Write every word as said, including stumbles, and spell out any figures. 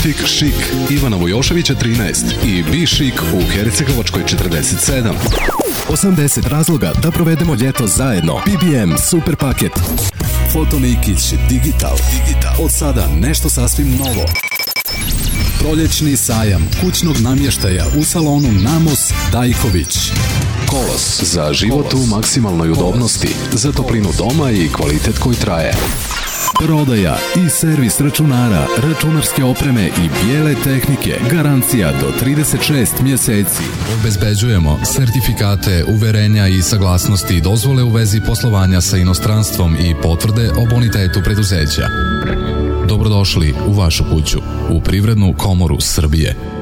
Butik Chic Ivana Vojoševića trinaest i Be Chic u Hercegovačkoj četrdeset sedam. osamdeset razloga da provedemo ljeto zajedno. B B M Super paket. Foto Nikić Digital. Digital. Od sada nešto sasvim novo. Proljećni sajam kućnog namještaja u salonu Namos Dajković. Kolos za život u maksimalnoj udobnosti, za toplinu doma i kvalitet koji traje. Prodaja i servis računara, računarske opreme i bijele tehnike. Garancija do trideset šest mjeseci. Obezbeđujemo sertifikate, uverenja i saglasnosti, dozvole u vezi poslovanja sa inostranstvom i potvrde o bonitetu preduzeća. Dobrodošli u vašu kuću, u Privrednu komoru Srbije.